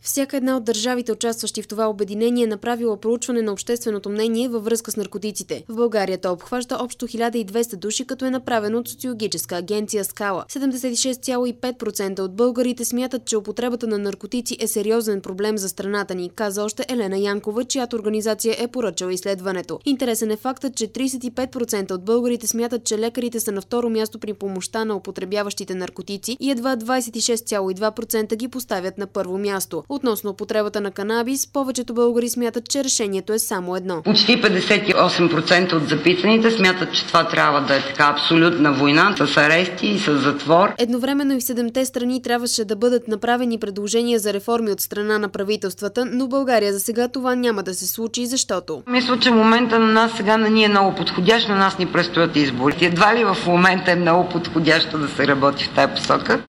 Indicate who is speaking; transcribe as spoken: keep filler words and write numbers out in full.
Speaker 1: Всяка една от държавите, участващи в това обединение, е направила проучване на общественото мнение във връзка с наркотиците. В България то обхваща общо хиляда и двеста души, като е направено от социологическа агенция Скала. седемдесет и шест цяло и пет процента от българите смятат, че употребата на наркотици е сериозен проблем за страната ни, каза още Елена Янкова, чиято организация е поръчала изследването. Интересен е фактът, че тридесет и пет процента от българите смятат, че лекарите са на второ място при помощта на употребяващите наркотици и едва двадесет и шест цяло и две процента ги поставят на първо място. Относно употребата на канабис, повечето българи смятат, че решението е само едно.
Speaker 2: Почти петдесет и осем процента от записаните смятат, че това трябва да е така абсолютна война с арести и с затвор.
Speaker 1: Едновременно и в седемте страни трябваше да бъдат направени предложения за реформи от страна на правителствата, но в България за сега това няма да се случи, защото...
Speaker 2: Мисля, че момента на нас сега не ни е много подходящ, на нас ни предстоят избори. Едва ли в момента е много подходящо да се работи в тази посока.